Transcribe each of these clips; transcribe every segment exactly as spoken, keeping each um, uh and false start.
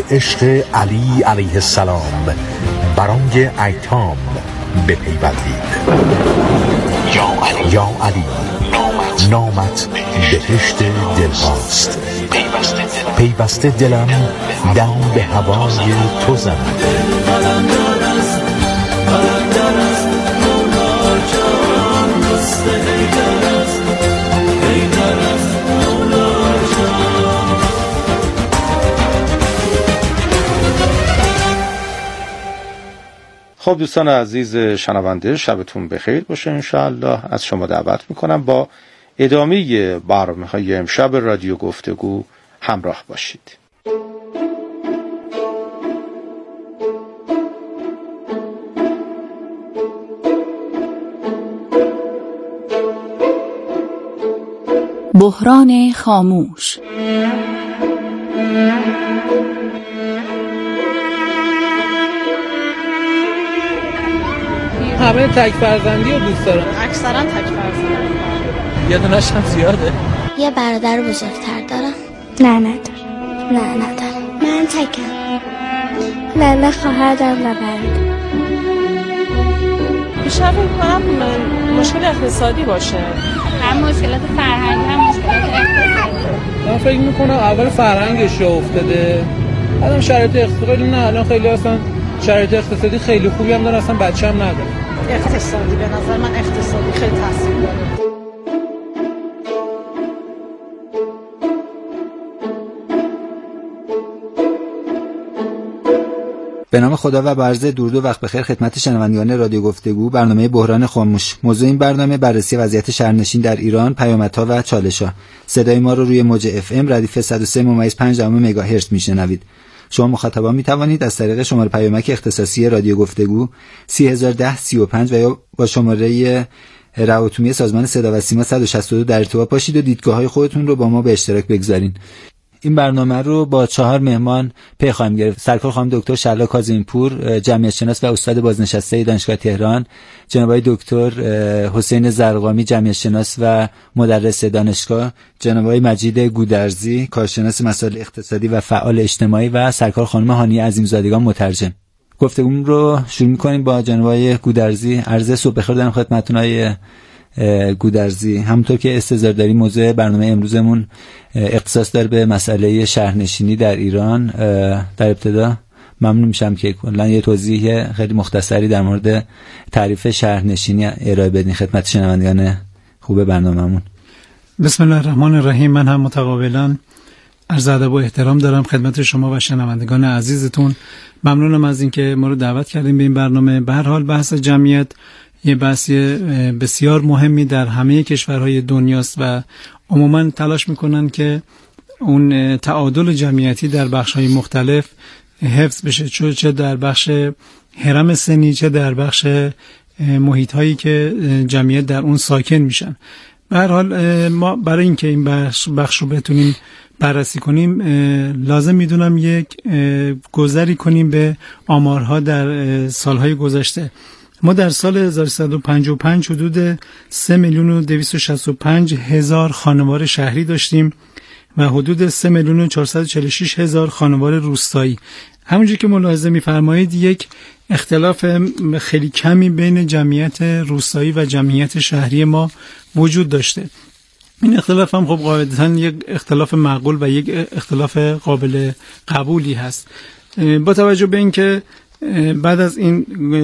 عشق علی علیه السلام برای ایتام بپیوندید. یا علی یا علی نامت, نامت بهشت دل هاست. پیوسته دلم دم به هوای تو زند. خب دوستان عزیز شنونده، شبتون بخیر باشه. انشاءالله از شما دعوت میکنم با ادامه برنامه‌های امشب رادیو گفتگو همراه باشید. بحران خاموش. همه تک فرزندی رو دوست دارن. اکثرا تک فرزندی. یه دونش هم زیاده. یه برادر بزرگتر دارم. نه ندارم. نه ندارم. من تکم. نه نه خواهر دارم و برادر. بیشتر فکر کنم مشکل اقتصادی باشه. هم مشکلات فرهنگی هم مشکلات اقتصادی. من فکر میکنم اول فرهنگش جا افتاده. الان شرایط اقتصادی نه، الان خیلی اصلا شرایط اقتصادی خیلی خوبی هم داره، اصلا بچه هم نداره. اقتصادی به نظر من اقتصادی خیلی تاثیر داره. به نام خدا و با عرض درود و وقت بخیر خدمت شنوندگان رادیو گفتگو. برنامه بحران خاموش. موضوع این برنامه بررسی وضعیت شهرنشین در ایران، پیامدها و چالش‌ها. صدای ما رو روی موج اف ام ردیف صد و سه ممیز پنج مگاهرتز میشنوید. شما مخاطبان می توانید از طریق شماره پیامک اختصاصی رادیو گفتگو سی هزار و ده سی و پنج و یا با شماره روابط سازمان صدا و سیما صد و شصت و دو در ارتباط باشید و دیدگاه‌های خودتون رو با ما به اشتراک بگذارین. این برنامه رو با چهار مهمان پی خواهیم گرفت. سرکار خانم دکتر شهلا کاظمی‌پور، جمعیت شناس و استاد بازنشسته دانشگاه تهران، جناب آقای دکتر حسین زرقامی، جمعیت شناس و مدرس دانشگاه، جناب آقای مجید گودرزی، کارشناس مسائل اقتصادی و فعال اجتماعی و سرکار خانم هانیه عظیمزادگان، مترجم. گفتگو رو شروع می‌کنیم با جناب آقای گودرزی. عرض صبح بخیر دارم خدمتتون آقای گودرزی. همونطور که استظهار داریم موضوع برنامه امروزمون اختصاص داره به مسئله شهرنشینی در ایران. در ابتدا ممنون میشم که کلا یه توضیح خیلی مختصری در مورد تعریف شهرنشینی ارائه بدین خدمت شنوندگان خوب برنامه‌مون. بسم الله الرحمن الرحیم. من هم متقابلا عرض ادب و احترام دارم خدمت شما و شنوندگان عزیزتون. ممنونم از اینکه ما رو دعوت کردیم به این برنامه. به هر حال بحث جمعیت یه بحثی بسیار مهمی در همه کشورهای دنیاست و عموما تلاش میکنن که اون تعادل جمعیتی در بخش‌های مختلف حفظ بشه، چه در بخش هرم سنی چه در بخش محیط‌هایی که جمعیت در اون ساکن میشن. به هر حال ما برای اینکه این بخش بخش رو بتونیم بررسی کنیم لازم میدونم یک گذری کنیم به آمارها در سالهای گذشته. ما در سال هزار و سیصد و پنجاه و پنج حدود سه میلیون و دویست و شصت و پنج هزار خانوار شهری داشتیم و حدود سه میلیون و چهارصد و چهل و شش هزار خانوار روستایی. همونجور که ملاحظه می‌فرمایید یک اختلاف خیلی کمی بین جمعیت روستایی و جمعیت شهری ما وجود داشته. این اختلاف هم خب قاعدتاً یک اختلاف معقول و یک اختلاف قابل قبولی هست. با توجه به اینکه بعد از این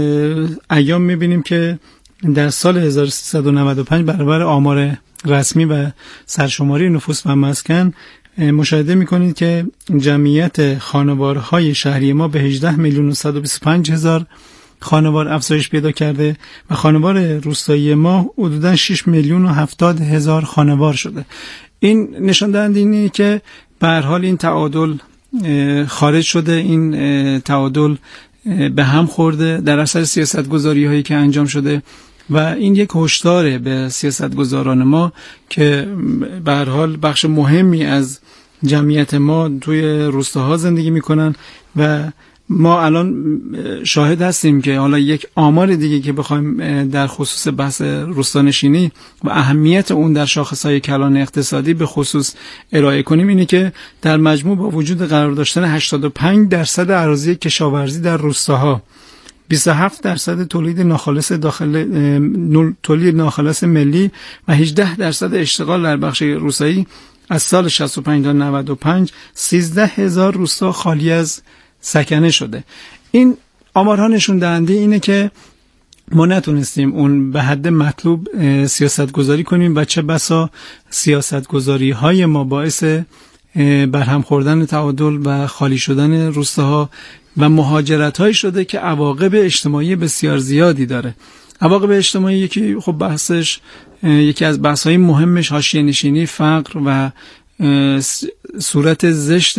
ایام میبینیم که در سال هزار و سیصد و نود و پنج برابر آمار رسمی و سرشماری نفوس و مسکن مشاهده میکنید که جمعیت خانوارهای شهری ما به هجده میلیون و صد و بیست و پنج هزار خانوار افزایش پیدا کرده و خانوار روستایی ما حدوداً شش میلیون و هفتاد هزار خانوار شده. این نشان دهنده اینه که به هر حال این تعادل خارج شده، این تعادل به هم خورده در اثر سیاستگذاری هایی که انجام شده و این یک هشداره به سیاستگزاران ما که به هر حال بخش مهمی از جمعیت ما توی روستاها زندگی میکنن و ما الان شاهد هستیم که حالا یک آمار دیگه که بخوایم در خصوص بحث روستانشینی و اهمیت اون در شاخصهای کلان اقتصادی به خصوص ارائه کنیم اینه که در مجموع با وجود قرار داشتن هشتاد و پنج درصد اراضی کشاورزی در روستاها، بیست و هفت درصد تولید ناخالص داخل تولید ناخالص ملی و هجده درصد اشتغال در بخش روستایی، از سال شصت و پنج تا نود و پنج سیزده هزار روستا خالی از سکنه شده. این آمارها نشون دهنده اینه که ما نتونستیم اون به حد مطلوب سیاست گذاری کنیم و چه بسا سیاست گذاری های ما باعث برهم خوردن تعادل و خالی شدن روستاها و مهاجرت های شده که عواقب اجتماعی بسیار زیادی داره. عواقب اجتماعی یکی خب بحثش یکی از بحث های مهمش حاشیه نشینی، فقر و صورت زشت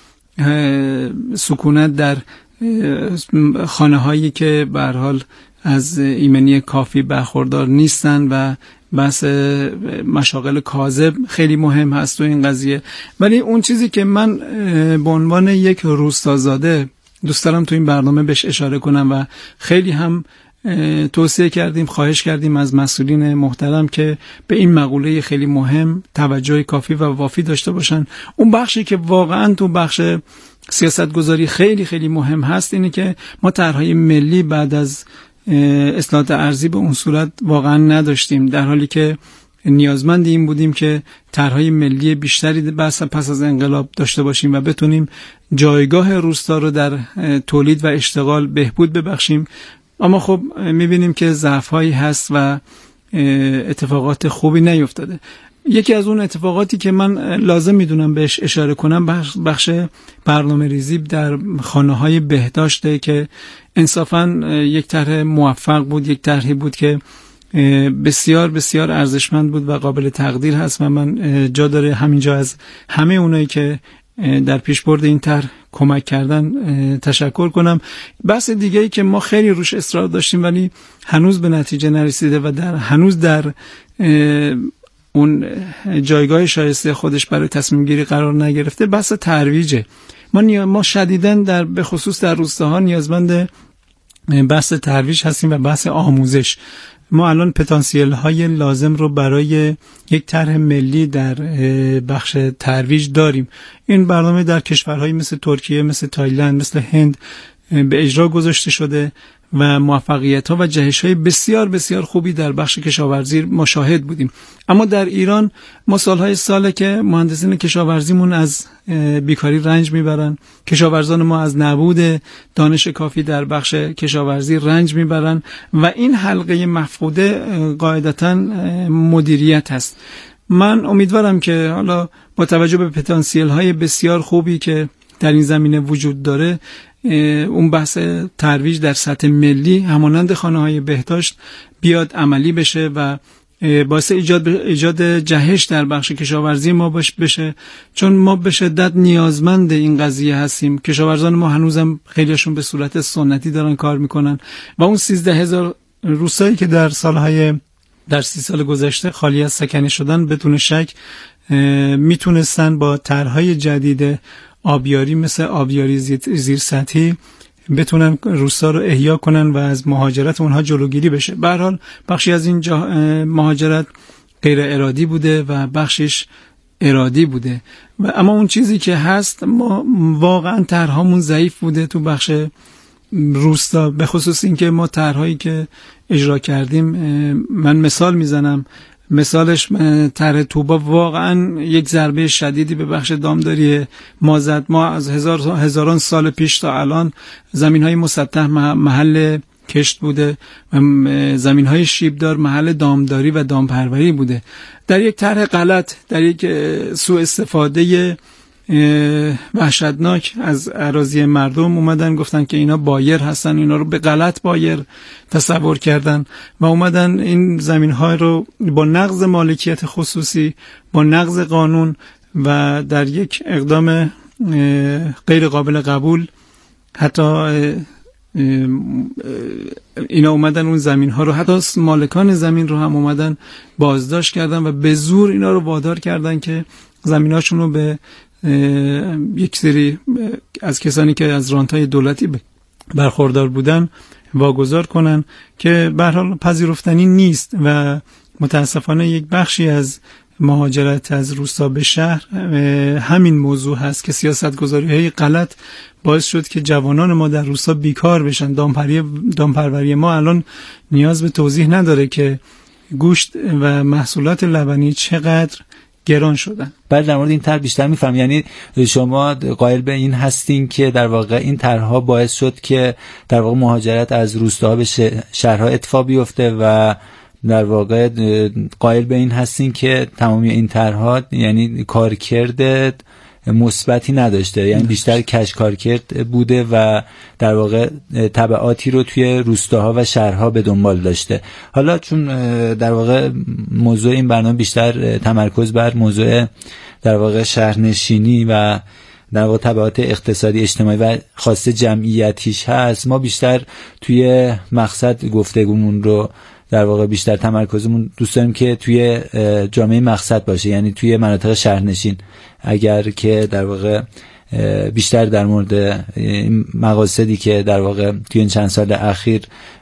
سکونت در خانه هایی که به هر حال از ایمنی کافی برخوردار نیستن و بحث مشاغل کاذب خیلی مهم هست تو این قضیه. ولی اون چیزی که من به عنوان یک روستازاده دوست دارم تو این برنامه بهش اشاره کنم و خیلی هم توصیه کردیم، خواهش کردیم از مسئولین محترم که به این مقوله خیلی مهم توجه کافی و وافی داشته باشن. اون بخشی که واقعا تو بخش سیاست گذاری خیلی خیلی مهم هست اینه که ما طرحهای ملی بعد از اصلاحات ارضی به اون صورت واقعا نداشتیم، در حالی که نیازمند این بودیم که طرحهای ملی بیشتری پس از انقلاب داشته باشیم و بتونیم جایگاه روستا رو در تولید و اشتغال بهبود ببخشیم. اما خب میبینیم که ضعف‌هایی هست و اتفاقات خوبی نیفتاده. یکی از اون اتفاقاتی که من لازم میدونم بهش اشاره کنم بخش, بخش برنامه ریزی در خانه‌های بهداشته که انصافاً یک طرح موفق بود، یک طرحی بود که بسیار بسیار ارزشمند بود و قابل تقدیر هست و من جا داره همینجا از همه اونایی که در پیشبرد این طرح کمک کردن تشکر کنم. بحث دیگه‌ای که ما خیلی روش اصرار داشتیم ولی هنوز به نتیجه نرسیده و در هنوز در اون جایگاه شایسته خودش برای تصمیم گیری قرار نگرفته، بحث ترویجه. ما نیا... ما شدیداً در به خصوص در روستاها نیازمند بحث ترویج هستیم و بحث آموزش. ما الان پتانسیل های لازم رو برای یک طرح ملی در بخش ترویج داریم. این برنامه در کشورهایی مثل ترکیه، مثل تایلند، مثل هند به اجرا گذاشته شده و موفقیت ها و جهش های بسیار بسیار خوبی در بخش کشاورزی مشاهد بودیم. اما در ایران ما سالهای ساله که مهندسین کشاورزیمون از بیکاری رنج میبرن، کشاورزان ما از نبود دانش کافی در بخش کشاورزی رنج میبرن و این حلقه مفقوده قاعدتاً مدیریت هست. من امیدوارم که حالا با توجه به پتانسیل های بسیار خوبی که در این زمینه وجود داره اون بحث ترویج در سطح ملی همانند خانه‌های بهداشت بیاد عملی بشه و باعث ایجاد ایجاد جهش در بخش کشاورزی ما بشه، چون ما به شدت نیازمند این قضیه هستیم. کشاورزان ما هنوزم خیلیشون به صورت سنتی دارن کار میکنن و اون سیزده هزار روستایی که در سالهای در سی سال گذشته خالی از سکنه شدن بدون شک میتونستن با طرحهای جدید آبیاری مثل آبیاری زیر سطحی بتونن روستا رو احیا کنن و از مهاجرت اونها جلوگیری بشه. به هر حال بخشی از این مهاجرت غیر ارادی بوده و بخشش ارادی بوده و اما اون چیزی که هست ما واقعا طرحمون ضعیف بوده تو بخش روستا، به خصوص اینکه ما طرحهایی که اجرا کردیم، من مثال میزنم، مثالش طرح طوبا واقعا یک ضربه شدیدی به بخش دامداری ما زد. ما از هزار هزاران سال پیش تا الان زمین‌های مسطح محل کشت بوده و زمین‌های شیبدار محل دامداری و دامپروری بوده. در یک طرح غلط، در یک سوء استفاده وحشتناک از اراضی مردم اومدن گفتن که اینا بایر هستن، اینا رو به غلط بایر تصور کردن و اومدن این زمین‌ها رو با نقض مالکیت خصوصی، با نقض قانون و در یک اقدام غیر قابل قبول حتی اینا اومدن اون زمین‌ها رو، حتی مالکان زمین رو هم اومدن بازداشت کردن و به زور اینا رو وادار کردن که زمیناشون رو به یک سری از کسانی که از رانت‌های دولتی برخوردار بودن واگذار کنن که به هر حال پذیرفتنی نیست و متاسفانه یک بخشی از مهاجرت از روستا به شهر همین موضوع هست که سیاست‌گذاری‌های غلط باعث شد که جوانان ما در روستا بیکار بشن. دامپروری دامپروری ما الان نیاز به توضیح نداره که گوشت و محصولات لبنی چقدر گران شدن. بعد در مورد این طرح بیشتر میفهم، یعنی شما قائل به این هستین که در واقع این طرح‌ها باعث شد که در واقع مهاجرت از روستاها به شهرها اتفاق بیفته و در واقع قائل به این هستین که تمامی این طرح‌ها یعنی کارکرد مثبتی نداشته، یعنی بیشتر کش کارکرد بوده و در واقع تبعاتی رو توی روستاها و شهرها به دنبال داشته. حالا چون در واقع موضوع این برنامه بیشتر تمرکز بر موضوع در واقع شهرنشینی و در واقع تبعات اقتصادی اجتماعی و خاصه جمعیتیش هست، ما بیشتر توی مقصد گفتگومون رو در واقع بیشتر تمرکزمون دوست داریم که توی جامعه مقصد باشه، یعنی توی مناطق شهرنشین. اگر که در واقع بیشتر در مورد مقاصدی که در واقع توی این چند سال اخیر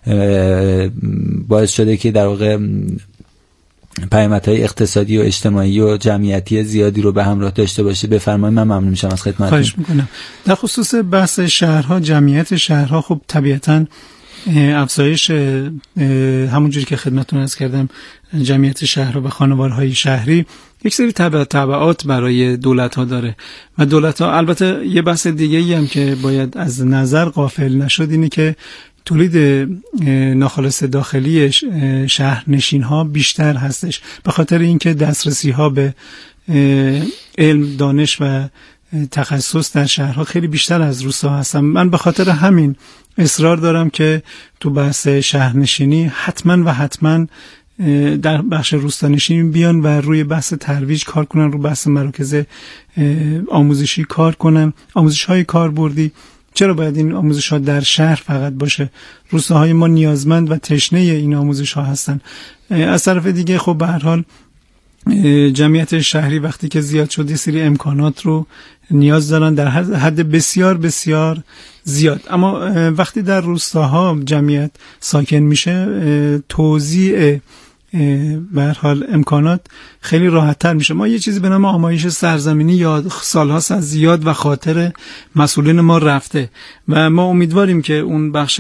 باعث شده که در واقع پیامدهای اقتصادی و اجتماعی و جمعیتی زیادی رو به همراه داشته باشه بفرمایید. من ممنون میشم از خدمتتون. خواهش میکنم. در خصوص بحث شهرها، جمعیت شهرها خب طبیعتاً افزایش همونجوری که خدمتتون عرض کردم جمعیت شهرها و خانوارهای شهری یک سری تبعات برای دولت‌ها داره و دولت‌ها البته یه بحث دیگه‌ای هم که باید از نظر غافل نشد اینه که تولید ناخالص داخلی شهرنشین‌ها بیشتر هستش به خاطر اینکه دسترسی‌ها به علم، دانش و تخصص در شهرها خیلی بیشتر از روستا هستن. من به خاطر همین اصرار دارم که تو بحث شهرنشینی حتما و حتما در بخش روستانشینی بیان و روی بحث ترویج کار کنن، روی بحث مراکز آموزشی کار کنن، آموزش های کاربردی. چرا باید این آموزش ها در شهر فقط باشه؟ روستاهای ما نیازمند و تشنه این آموزش ها هستن. از طرف دیگه خب به هر حال جمعیت شهری وقتی که زیاد شد یه سری امکانات رو نیاز دارن در حد بسیار بسیار زیاد، اما وقتی در روستاها جمعیت ساکن میشه توزیع به هر حال امکانات خیلی راحت‌تر میشه. ما یه چیزی به نام آمایش سرزمینی یا سال‌هاست از زیاد و خاطر مسئولین ما رفته و ما امیدواریم که اون بخش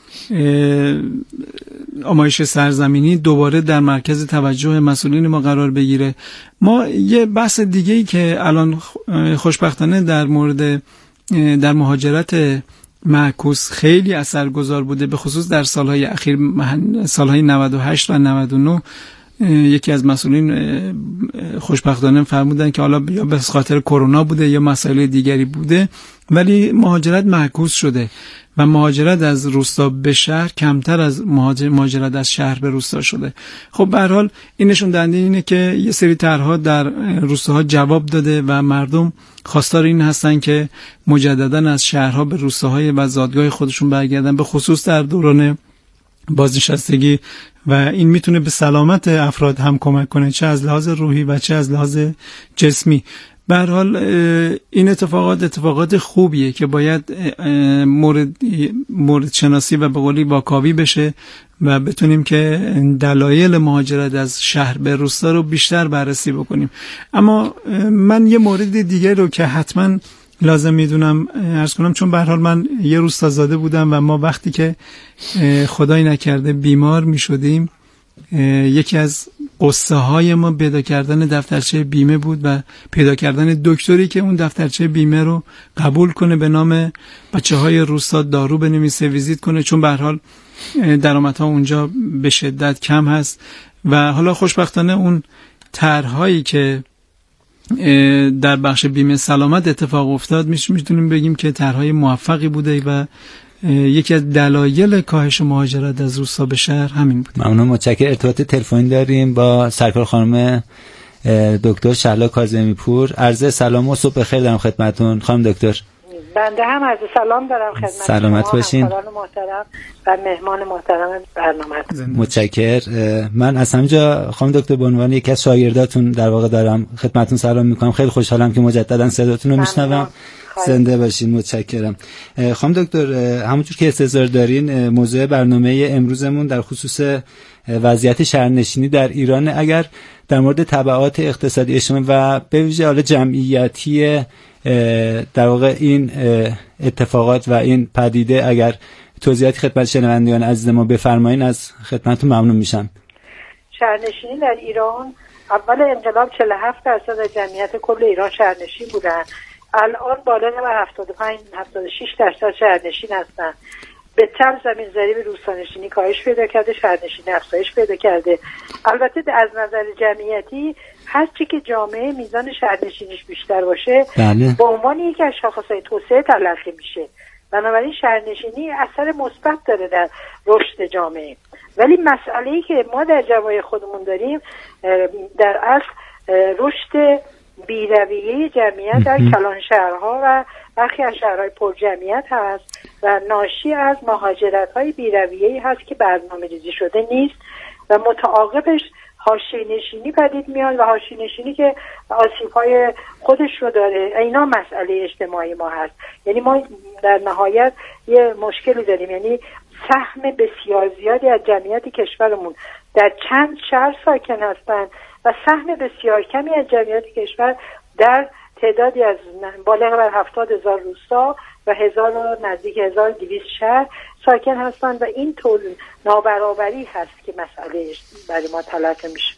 آمایش سرزمینی دوباره در مرکز توجه مسئولین ما قرار بگیره. ما یه بحث دیگه‌ای که الان خوشبختانه در مورد در مهاجرت معکوس خیلی اثرگذار بوده، به خصوص در سالهای اخیر، سالهای نود و هشت و نود و نه، یکی از مسئولین خوشبختانه فرمودن که حالا یا به خاطر کرونا بوده یا مسائل دیگری بوده ولی مهاجرت معکوس شده و مهاجرت از روستا به شهر کمتر از مهاجرت از شهر به روستا شده. خب به هر حال این نشون دهنده اینه که یه سری طرح‌ها در روستاها جواب داده و مردم خواستار این هستن که مجددا از شهرها به روستاهای و زادگاه خودشون برگردن، به خصوص در دوران بازنشستگی و این میتونه به سلامت افراد هم کمک کنه، چه از لحاظ روحی و چه از لحاظ جسمی. به هر حال این اتفاقات اتفاقات خوبیه که باید مورد مورد شناسی و به قولی واکاوی بشه و بتونیم که دلایل مهاجرت از شهر به روستا رو بیشتر بررسی بکنیم. اما من یه مورد دیگه رو که حتما لازم میدونم عرض کنم، چون به هر حال من یه روستا زاده بودم و ما وقتی که خدای نکرده بیمار میشدیم یکی از قصه های ما پیدا کردن دفترچه بیمه بود و پیدا کردن دکتری که اون دفترچه بیمه رو قبول کنه، به نام بچه های روستا دارو بنویسه، ویزیت کنه، چون به هر حال درآمدها اونجا به شدت کم هست. و حالا خوشبختانه اون طرح‌هایی که در بخش بیمه سلامت اتفاق افتاد میتونیم بگیم که طرح‌های موفقی بوده و یکی از دلایل کاهش مهاجرت از روستا به شهر همین بود. ممنون، متشکرم. ارتباط تلفنی داریم با سرکار خانم دکتر شهلا کاظمی پور. عرض سلام و صبح بخیر دارم خدمتتون خانم دکتر. بنده هم عرض سلام دارم خدمت سلامت باشین همکاران محترم و مهمان محترم برنامه. متشکر. من از همینجا خانم دکتر به عنوان یکی از شاگرداتون در واقع دارم خدمتتون سلام میکنم. خیلی خوشحالم که مجددا صداتون رو میشنوم. زنده باشین. متشکرم. خانم دکتر، همونجور که انتظار دارین موضوع برنامه امروزمون در خصوص وضعیت شهرنشینی در ایران، اگر در مورد تبعات اقتصادی اجتماعی و به ویژه حال جمعیتی در واقع این اتفاقات و این پدیده اگر توضیحاتی خدمت شنوندگان عزیز ما بفرمایید از خدمتتون ممنون میشم. شهرنشینی در ایران اول انقلاب چهل و هفت درصد از جمعیت کل ایران شهرنشین بودن، الان بالغ بر هفتاد و پنج هفتاد و شش درصد شهرنشین هستن. به تبع زمین زری به روستانشینی کاهش پیدا کرده، شهرنشینی افزایش پیدا کرده. البته از نظر جمعیتی هر چی که جامعه میزان شهرنشینیش بیشتر باشه بله. به عنوان یکی از شاخصهای توسعه تلقی میشه. بنابراین شهرنشینی اثر مثبت داره در رشد جامعه. ولی مسئله‌ای که ما در جامعه خودمون داریم در اصل رشد بی‌رویه جمعیت در کلان شهرها و برخی از شهرهای پر جمعیت هست و ناشی از مهاجرت‌های بی‌رویه‌ای هست که برنامه‌ریزی شده نیست و متعاقبش حاشیه‌نشینی پدید میاد و حاشیه‌نشینی که آسیب‌های خودش رو داره. اینا مسئله اجتماعی ما هست. یعنی ما در نهایت یه مشکلی داریم، یعنی سهم بسیار زیادی از جمعیت کشورمون در چند شهر ساکن هستند و سهم بسیار کمی از جمعیت کشور در تعدادی از بالغ بر هفتاد هزار روستا و هزار و نزدیک هزار دویست شهر ساکن هستند و این طول نابرابری هست که مسئله برای ما تلقی میشه.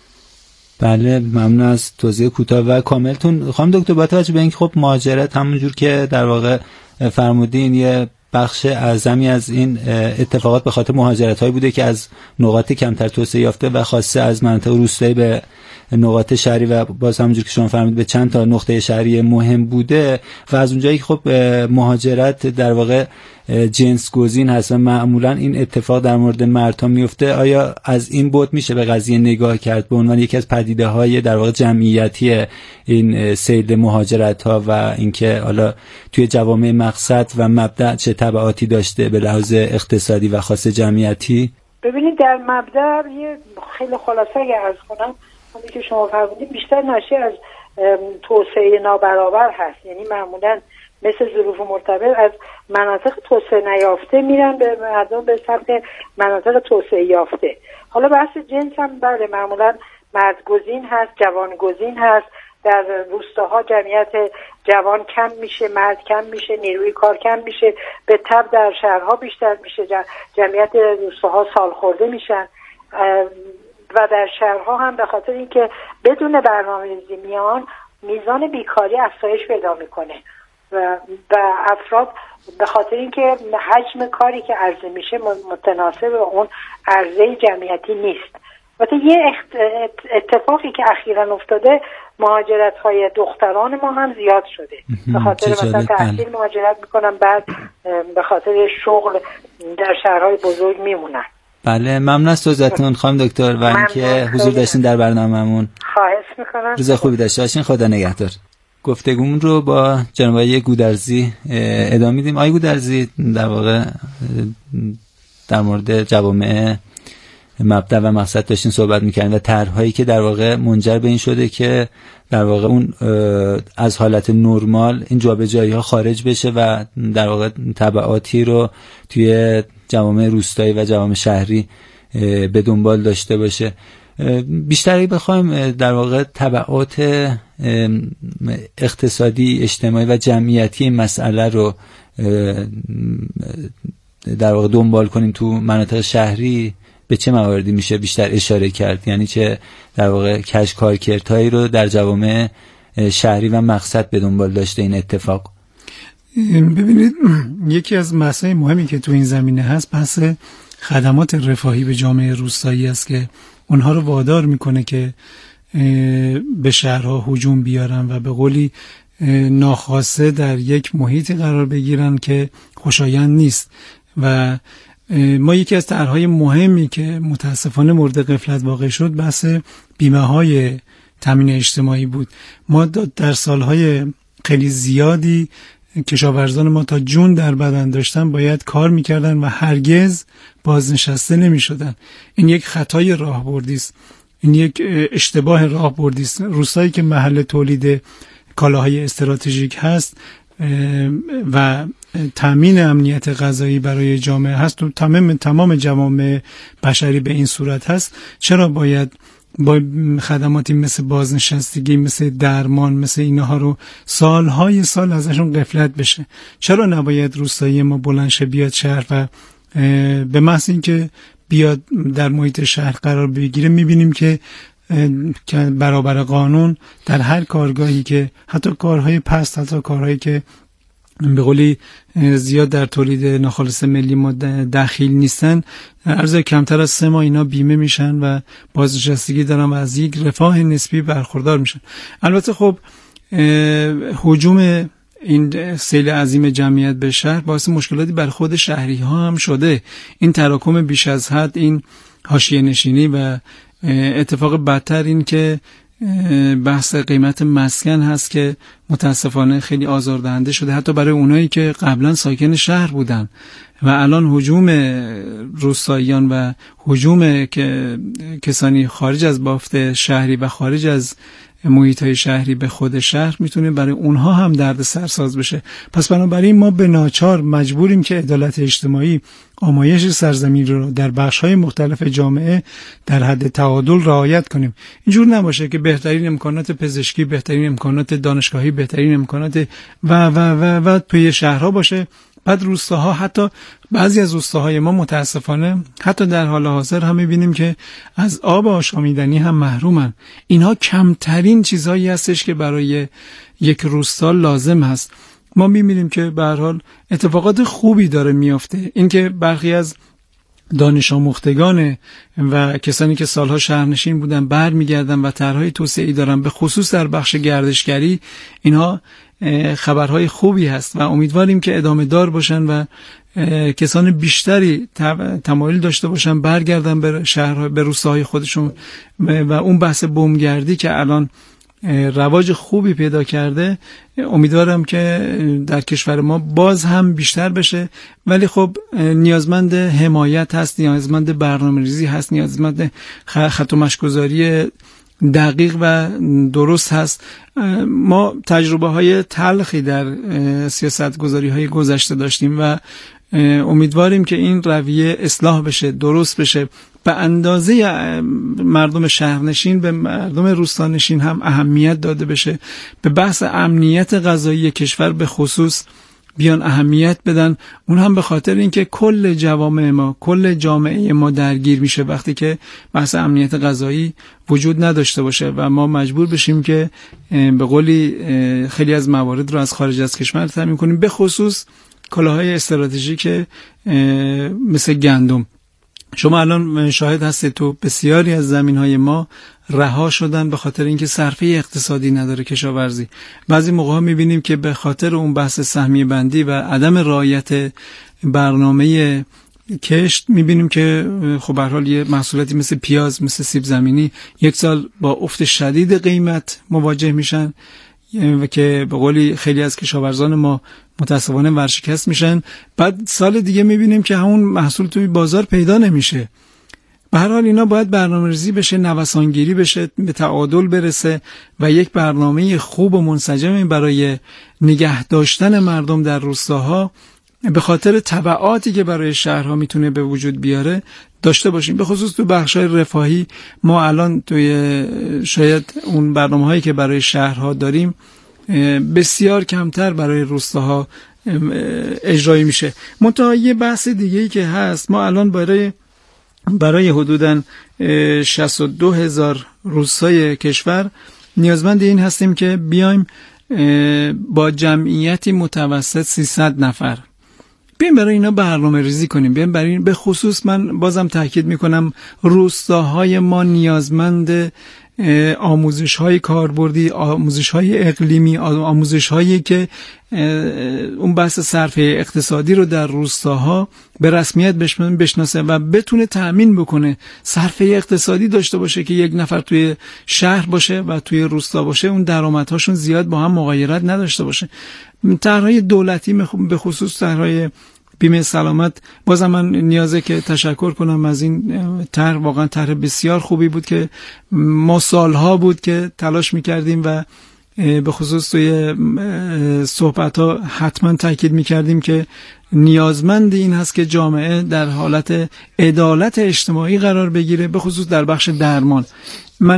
بله، ممنون از توضیح کوتاه و کاملتون. خانم دکتر، با توجه به اینکه خب مهاجرت همونجور که در واقع فرمودین یه بخش اعظمی از این اتفاقات به خاطر مهاجرت‌هایی بوده که از نقاط کمتر توسعه یافته و خاصه از مناطق روستایی به نقاط شهری و باز همونجور که شما فرمودید به چند تا نقطه شهری مهم بوده و از اونجایی که خب مهاجرت در واقع جنس گزین هست و معمولا این اتفاق در مورد مردها میفته، آیا از این بعد میشه به قضیه نگاه کرد به عنوان یکی از پدیده‌های در واقع جمعیتی این سیل مهاجرت‌ها و اینکه حالا توی جوامع مقصد و مبدأ چه تبعاتی داشته به لحاظ اقتصادی و خاص جمعیتی؟ ببینید در مبدأ یه خیلی خلاصه عرض کنم، همونی که شما فرمودید بیشتر ناشی از توسعه نابرابر هست. یعنی معمولا مثل ظروف مرتبط از مناطق توسعه نیافته میرن به مردم به سمت مناطق توسعه یافته. حالا بحث جنس هم بله معمولا مردگزین هست، جوانگزین هست. در روستاها جمعیت جوان کم میشه، مرد کم میشه، نیروی کار کم میشه. به تبع در شهرها بیشتر میشه، جمعیت روستاها سالخورده میشن و در شهرها هم به خاطر اینکه بدون برنامه‌ریزی میان میزان بیکاری افزایش پیدا میکنه و و افراد به خاطر اینکه حجم کاری که عرضه میشه متناسب با اون عرضه جمعیتی نیست. البته یه اتفاقی که اخیراً افتاده مهاجرت‌های دختران ما هم زیاد شده. به خاطر مثلا تحصیل مهاجرت میکنن، بعد به خاطر شغل در شهرهای بزرگ میمونن. بله، ممنون از توضیحاتتون خانم دکتر و اینکه حضور داشتین در برنامه‌مون. خواهش میکنم. روز خوبی داشته باشین. خدا نگهدار. گفتگومون رو با جناب آقای گودرزی ادامه میدیم. آقای گودرزی در واقع در مورد جوامع مبدأ و مقصد داشتین صحبت میکردین و طرح‌هایی که در واقع منجر به این شده که در واقع اون از حالت نرمال این جابجایی‌ها خارج بشه و در واقع تبعاتی رو توی جوامع روستایی و جوامع شهری به دنبال داشته باشه. بیشتری بخوایم در واقع تبعات اقتصادی، اجتماعی و جمعیتی این مسئله رو در واقع دنبال کنیم تو مناطق شهری، به چه مواردی میشه بیشتر اشاره کرد؟ یعنی چه در واقع کج کارکردهایی رو در جوامع شهری و مقصد به دنبال داشته این اتفاق؟ ببینید، یکی از مسائل مهمی که تو این زمینه هست بحث خدمات رفاهی به جامعه روستایی است که اونها رو وادار میکنه که به شهرها هجوم بیارن و به قولی ناخواسته در یک محیطی قرار بگیرن که خوشایند نیست. و ما یکی از طرح‌های مهمی که متاسفانه مورد غفلت واقع شد بحث بیمه‌های تامین اجتماعی بود. ما در سالهای خیلی زیادی کشاورزان ما تا جون در بدن داشتن باید کار میکردن و هرگز بازنشسته نمیشدن. این یک خطای راهبردی است، این یک اشتباه راهبردی است. روستایی که محل تولید کالاهای استراتژیک هست و تامین امنیت غذایی برای جامعه هست و تمام تمام جوامع بشری به این صورت هست، چرا باید با خدماتی مثل بازنشستگی، مثل درمان، مثل اینها رو سالهای سال ازشون غفلت بشه؟ چرا نباید روستایی ما بلند شه بیاد شهر و به محض اینکه بیاد در محیط شهر قرار بگیره میبینیم که برابر قانون در هر کارگاهی که حتی کارهای پست، حتی کارهایی که به قولی زیاد در تولید ناخالص ملی ما دخیل نیستن، عرض کمتر از سه ماه اینا بیمه میشن و بازنشستگی دارن و از یک رفاه نسبی برخوردار میشن. البته خب هجوم این سیل عظیم جمعیت به شهر باعث مشکلاتی بر خود شهری ها هم شده. این تراکم بیش از حد، این حاشیه نشینی و اتفاق بدتر این که بحث قیمت مسکن هست که متاسفانه خیلی آزاردهنده شده حتی برای اونایی که قبلا ساکن شهر بودن و الان هجوم روستاییان و هجوم که کسانی خارج از بافت شهری و خارج از محیط‌های شهری به خود شهر میتونه برای اونها هم درد سرساز بشه. پس بنابراین ما به ناچار مجبوریم که عدالت اجتماعی، آمایش سرزمین رو در بخش‌های مختلف جامعه در حد تعادل رعایت کنیم. اینجور نباشه که بهترین امکانات پزشکی، بهترین امکانات دانشگاهی، بهترین امکانات و و و و توی شهرها باشه، بعد روستاها، حتی بعضی از روستاهای ما متاسفانه حتی در حال حاضر هم می‌بینیم که از آب آشامیدنی هم محرومن. اینها کمترین چیزهایی هستش که برای یک روستا لازم هست. ما می‌بینیم که به هر حال اتفاقات خوبی داره میافته. اینکه برخی از دانش آموختگان و کسانی که سالها شهرنشین بودن برمیگردن و طرحهای توسعه‌ای دارن، به خصوص در بخش گردشگری، اینها خبرهای خوبی هست و امیدواریم که ادامه دار باشن و کسان بیشتری تمایل داشته باشن برگردن به شهر، به روستاهای خودشون و اون بحث بومگردی که الان رواج خوبی پیدا کرده، امیدوارم که در کشور ما باز هم بیشتر بشه. ولی خب نیازمند حمایت هست، نیازمند برنامه‌ریزی هست، نیازمند خط و مشگذاری دقیق و درست هست. ما تجربه های تلخی در سیاست گذاری های گذشته داشتیم و امیدواریم که این رویه اصلاح بشه، درست بشه. به اندازه مردم شهرنشین به مردم روستانشین هم اهمیت داده بشه. به بحث امنیت غذایی کشور به خصوص بیان اهمیت بدن، اون هم به خاطر اینکه کل جوامع ما، کل جامعه ما درگیر میشه وقتی که بحث امنیت غذایی وجود نداشته باشه و ما مجبور بشیم که به قولی خیلی از موارد رو از خارج از کشور تامین کنیم، به خصوص کالاهای استراتژیک مثل گندم. شما الان شاهد هستید تو بسیاری از زمین‌های ما رها شدن به خاطر اینکه صرفه اقتصادی نداره کشاورزی. بعضی موقع‌ها می‌بینیم که به خاطر اون بحث سهمیه بندی و عدم رعایت برنامه کشت می‌بینیم که خب به هر حال یه محصولاتی مثل پیاز، مثل سیب زمینی یک سال با افت شدید قیمت مواجه میشن و که به قولی خیلی از کشاورزان ما متاسفانه ورشکست میشن. بعد سال دیگه میبینیم که همون محصول توی بازار پیدا نمیشه. به هر حال اینا باید برنامه‌ریزی بشه، نوسانگیری بشه، به تعادل برسه و یک برنامه خوب و منسجم برای نگه داشتن مردم در روستاها به خاطر تبعاتی که برای شهرها میتونه به وجود بیاره داشته باشیم. به خصوص تو بخشای رفاهی ما الان توی شاید اون برنامه‌هایی که برای شهرها داریم بسیار کمتر برای روستاها اجرایی میشه. منتها یه بحث دیگه‌ای که هست، ما الان برای برای حدوداً شصت و دو هزار روستای کشور نیازمند این هستیم که بیایم با جمعیتی متوسط سیصد نفر بیایم برای اینا برنامه ریزی کنیم. بیایم برای این، به خصوص من بازم تاکید میکنم، روستاهای ما نیازمند آموزش های کاربردی، آموزش های اقلیمی، آموزش هایی که اون بحث صرفه اقتصادی رو در روستاها به رسمیت بشناسه و بتونه تأمین بکنه صرفه اقتصادی داشته باشه که یک نفر توی شهر باشه و توی روستا باشه اون درآمدهاشون زیاد با هم مغایرت نداشته باشه. طرح‌های دولتی به خصوص طرح‌های بیمه سلامت، بازم من نیازه که تشکر کنم از این طرح. واقعا طرح بسیار خوبی بود که ما سالها بود که تلاش می‌کردیم و به خصوص توی صحبت‌ها حتما تاکید می‌کردیم که نیازمند این هست که جامعه در حالت عدالت اجتماعی قرار بگیره، به خصوص در بخش درمان. من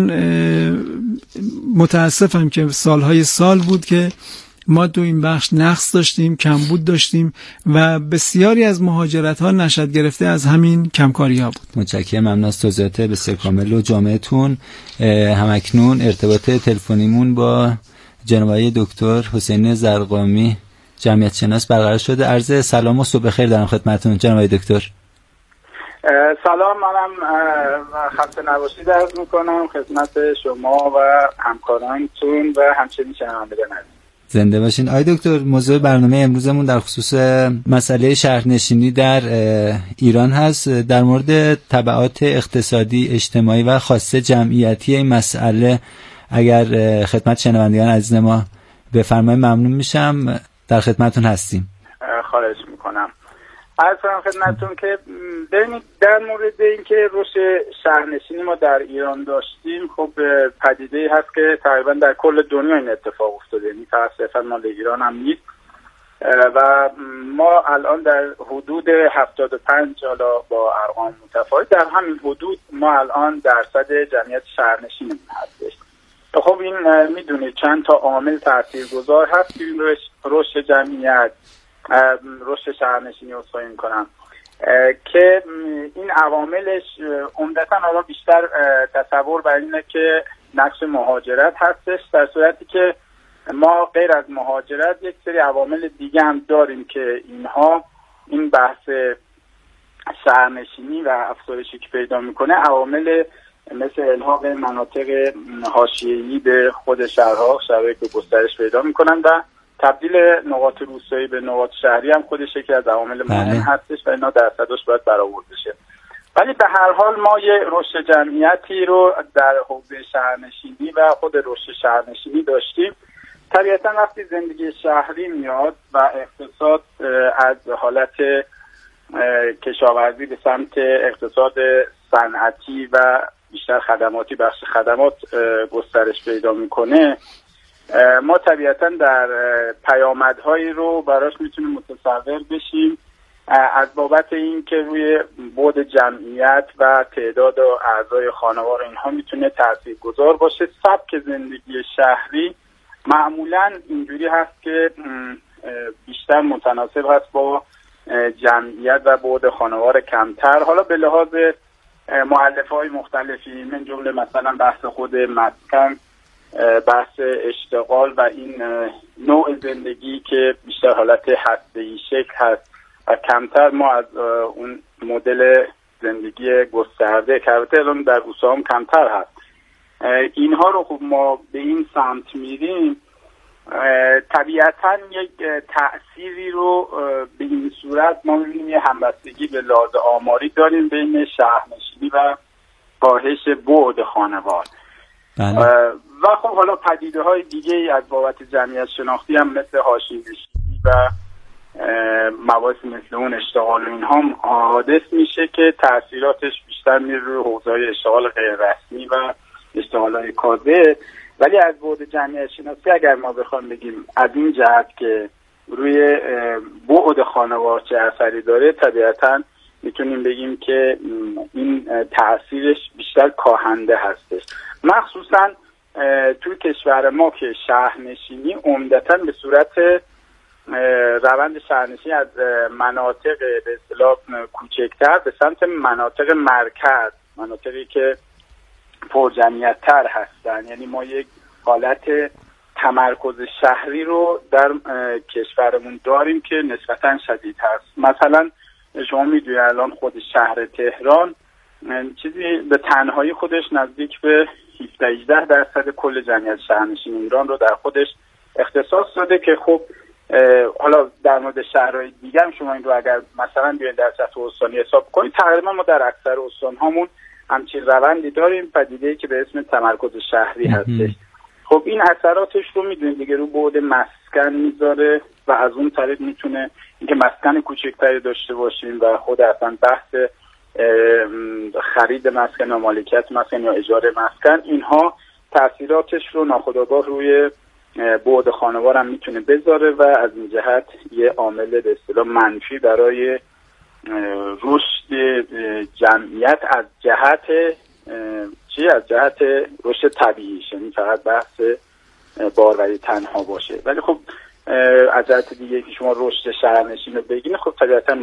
متاسفم که سالهای سال بود که ما تو این بخش نقص داشتیم، کمبود داشتیم و بسیاری از مهاجرت ها نشأت گرفته از همین کمکاری ها بود. متشکرم، ممنون از توضیحات بسیار کامل و جامعتون. همکنون ارتباط تلفنیمون با جناب آقای دکتر حسین زرقامی جمعیت شناس برقرار شده. عرض سلام و صبح خیر دارم خدمتتون جناب آقای دکتر. سلام، منم خسته نباشید عرض میکنم خدمت شما و همکارانتون و همچنین شنوندگان عزیز. زنده باشین. آقای دکتر، موضوع برنامه امروزمون در خصوص مسئله شهرنشینی در ایران هست. در مورد تبعات اقتصادی، اجتماعی و خاصه جمعیتی این مسئله اگر خدمت شنوندگان عزیز ما بفرمایید ممنون میشم. در خدمتتون هستیم. خواهش میکنم. عرض کنم خدمتتون که ببینید در مورد اینکه رشد شهرنشینی ما در ایران داشتیم، خب پدیده‌ای هست که تقریبا در کل دنیا این اتفاق افتاده، یعنی متأسفانه مال ایران هم نیست و ما الان در حدود هفتاد و پنج حالا با ارقام متفاوت در همین حدود ما الان درصد جمعیت شهرنشینمون هستش. خب این میدونید چند تا عامل تاثیرگذار هست که این رشد جمعیت رشد شهرنشینی رو صحیح می‌کنم که این عواملش عمدتاً حالا بیشتر تصور بر اینه که نقش مهاجرت هستش، در صورتی که ما غیر از مهاجرت یک سری عوامل دیگه هم داریم که اینها این بحث شهرنشینی و افزایشی که پیدا میکنه عوامل مثل الحاق مناطق حاشیه‌ای به خود شهرها، شهرهایی که گسترش پیدا میکنن و تبدیل نقاط روستایی به نقاط شهری هم خودش یکی از عوامل مهم هستش و اینا درصدش باید برآورده بشه. ولی به هر حال ما یه رشد جمعیتی رو در حوزه شهرنشینی و خود رشد شهرنشینی داشتیم. طبیعتا وقتی زندگی شهری میاد و اقتصاد از حالت کشاورزی به سمت اقتصاد صنعتی و بیشتر خدماتی، بخش خدمات گسترش پیدا میکنه، ما طبیعتا در پیامدهایی رو براش میتونیم متصور بشیم از بابت این که روی بعد جمعیت و تعداد و اعضای خانوار اینها میتونه تاثیرگذار باشه. سبک زندگی شهری معمولا اینجوری هست که بیشتر متناسب هست با جمعیت و بعد خانوار کمتر. حالا به لحاظ مؤلفه‌های مختلفی من جمله مثلا بحث خود مسکن، بحث اشتغال و این نوع زندگی که بیشتر حالت هسته‌ای شکل هست و کمتر ما از اون مدل زندگی گسترده که البته الان در روستا هم کمتر هست، اینها رو خب ما به این سمت میریم، طبیعتا یک تأثیری رو به این صورت ما می‌بینیم یه همبستگی به لحاظ آماری داریم بین شهرنشینی و کاهش بعد خانوار. بله. و خب حالا پدیده های دیگه ای از بابت جمعیت شناختی هم مثل حاشیه‌نشینی و مواردی مثل اون اشتغال و اینها حادث میشه که تأثیراتش بیشتر میره روی حوزه‌های اشتغال غیر رسمی و اشتغال‌های کاذب. ولی از بعد جمعیت شناسی اگر ما بخوام بگیم از این جهت که روی بعد خانوار چه اثری داره، طبیعتاً میتونیم بگیم که این تأثیرش بیشتر کاهنده هستش، مخصوصاً توی کشور ما که شهرنشینی عمدتاً به صورت روند شهرنشینی از مناطق به اصطلاح کوچکتر به سمت مناطق مرکز، مناطقی که پرجمعیت‌تر هستن، یعنی ما یک حالت تمرکز شهری رو در کشورمون داریم که نسبتاً شدید هست. مثلا شما میدونید الان خود شهر تهران چیزی به تنهایی خودش نزدیک به هفده هجده درصد کل جمعیت شهرنشین ایران رو در خودش اختصاص داده که خب حالا در مورد شهرهای دیگه هم شما این رو اگر مثلا بیاین در سطح استانی حساب کنید، تقریبا ما در اکثر استان‌هامون همچین روندی داریم، پدیده‌ای که به اسم تمرکز شهری هستش. خب این اثراتش رو میدونید دیگه، رو بعد مسکن میذاره، و از اون طریق میتونه اینکه مسکن کوچکتری داشته باشیم و خود اصلا بحث خرید مسکن یا مالکیت مسکن یا اجاره مسکن، اینها تاثیراتش رو ناخودآگاه روی بعد خانوار هم میتونه بذاره و از این جهت یه عامل به اصطلاح منفی برای رشد جمعیت از جهت چی از جهت رشد طبیعی، یعنی فقط بحث باروری تنها باشه. ولی خب از جهت دیگه که شما رشد شهرنشین رو بگین، خب طبیعتا